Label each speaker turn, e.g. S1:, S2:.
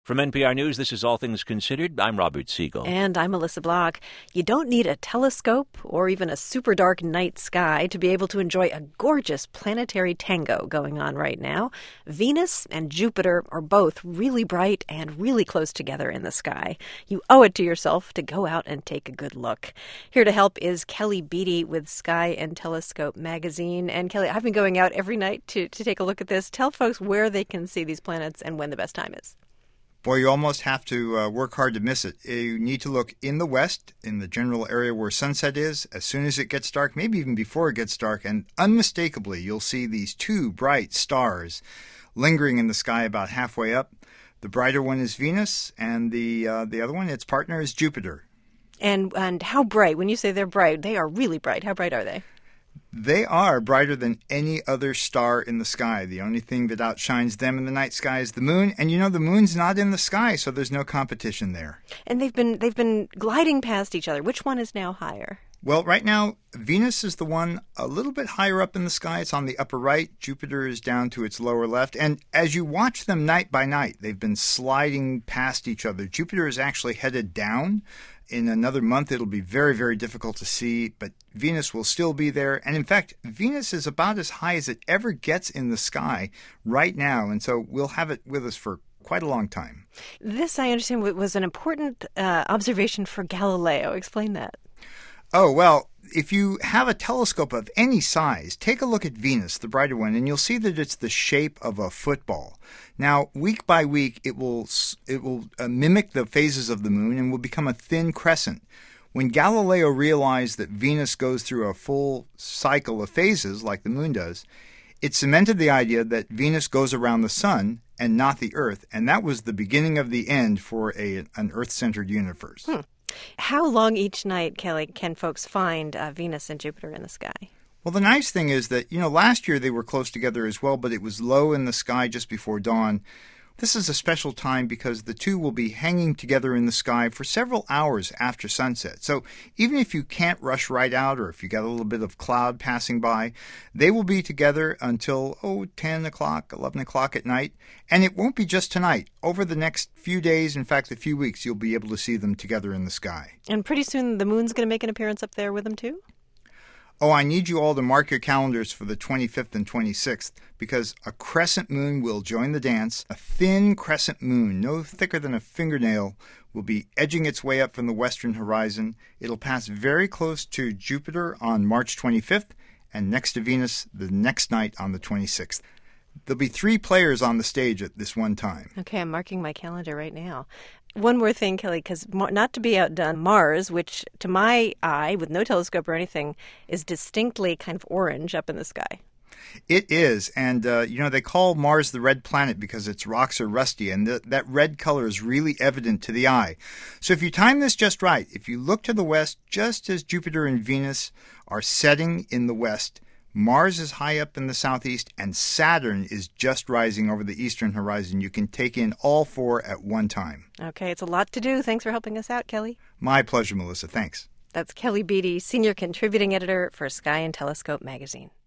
S1: From NPR News, this is All Things Considered. I'm Robert Siegel.
S2: And I'm Melissa Block. You don't need a telescope or even a super dark night sky to be able to enjoy a gorgeous planetary tango going on right now. Venus and Jupiter are both really bright and really close together in the sky. You owe it to yourself to go out and take a good look. Here to help is Kelly Beatty with Sky and Telescope magazine. And Kelly, I've been going out every night to take a look at this. Tell folks where they can see these planets and when the best time is.
S3: Boy, you almost have to work hard to miss it. You need to look in the west, in the general area where sunset is, as soon as it gets dark, maybe even before it gets dark, and unmistakably you'll see these two bright stars lingering in the sky about halfway up. The brighter one is Venus, and the other one, its partner, is Jupiter.
S2: And how bright? When you say they're bright, they are really bright. How bright are they?
S3: They are brighter than any other star in the sky. The only thing that outshines them in the night sky is the moon. And you know, the moon's not in the sky, so there's no competition there.
S2: And they've been gliding past each other. Which one is now higher?
S3: Well, right now, Venus is the one a little bit higher up in the sky. It's on the upper right. Jupiter is down to its lower left. And as you watch them night by night, they've been sliding past each other. Jupiter is actually headed down. In another month, it'll be very, very difficult to see, but Venus will still be there. And in fact, Venus is about as high as it ever gets in the sky right now. And so we'll have it with us for quite a long time.
S2: This, I understand, was an important observation for Galileo. Explain that.
S3: Oh, well, if you have a telescope of any size, take a look at Venus, the brighter one, and you'll see that it's the shape of a football. Now, week by week, it will mimic the phases of the moon and will become a thin crescent. When Galileo realized that Venus goes through a full cycle of phases like the moon does, it cemented the idea that Venus goes around the sun and not the Earth, and that was the beginning of the end for an Earth-centered universe.
S2: How long each night, Kelly, can folks find Venus and Jupiter in the sky?
S3: Well, the nice thing is that, last year they were close together as well, but it was low in the sky just before dawn. This is a special time because the two will be hanging together in the sky for several hours after sunset. So even if you can't rush right out or if you got a little bit of cloud passing by, they will be together until, 10 o'clock, 11 o'clock at night. And it won't be just tonight. Over the next few days, in fact, a few weeks, you'll be able to see them together in the sky.
S2: And pretty soon the moon's going to make an appearance up there with them too?
S3: Oh, I need you all to mark your calendars for the 25th and 26th because a crescent moon will join the dance. A thin crescent moon, no thicker than a fingernail, will be edging its way up from the western horizon. It'll pass very close to Jupiter on March 25th and next to Venus the next night on the 26th. There'll be 3 players on the stage at this one time.
S2: Okay, I'm marking my calendar right now. One more thing, Kelly, because not to be outdone, Mars, which to my eye, with no telescope or anything, is distinctly kind of orange up in the sky.
S3: It is, and they call Mars the red planet because its rocks are rusty, and that red color is really evident to the eye. So if you time this just right, if you look to the west, just as Jupiter and Venus are setting in the west, Mars is high up in the southeast, and Saturn is just rising over the eastern horizon. You can take in all 4 at one time.
S2: Okay, it's a lot to do. Thanks for helping us out, Kelly.
S3: My pleasure, Melissa. Thanks.
S2: That's Kelly Beatty, Senior Contributing Editor for Sky and Telescope magazine.